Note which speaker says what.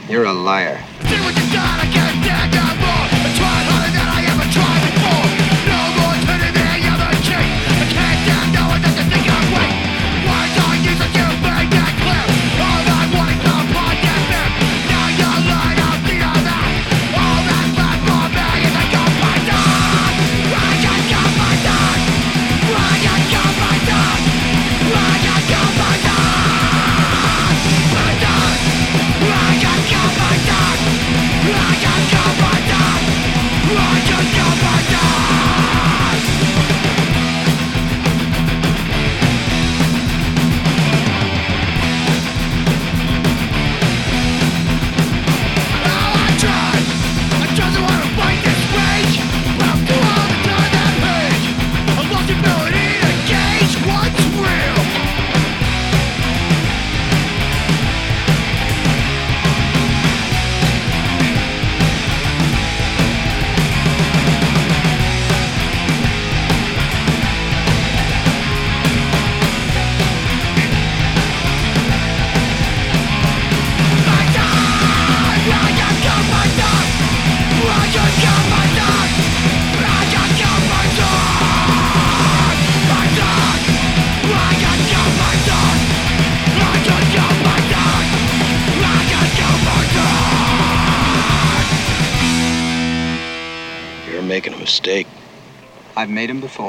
Speaker 1: You're a liar.
Speaker 2: See what you done, I can't stand no more. I tried harder than I ever tried before. No more turning the other cheek. I can't stand no one doesn't think I'm weak. Why don't you just you make that clear? All I want is no podcast beer. Now you're lying, I'll see all that. All that's left for me is I got my dog. I just got my dog. I just got my dog. I just got my dog. My dog. I just got my dog. I just got my dog. I just got my dog. Oh, I tried to want to fight this rage, but I'm too old to turn that page. I lost the ability to gauge what's real. My dog! I just got my dog! I just got my dog! I just got my dog! My dog! I just got my dog! I just got my dog! I just got my dog!
Speaker 1: You're making a mistake.
Speaker 3: I've made him before.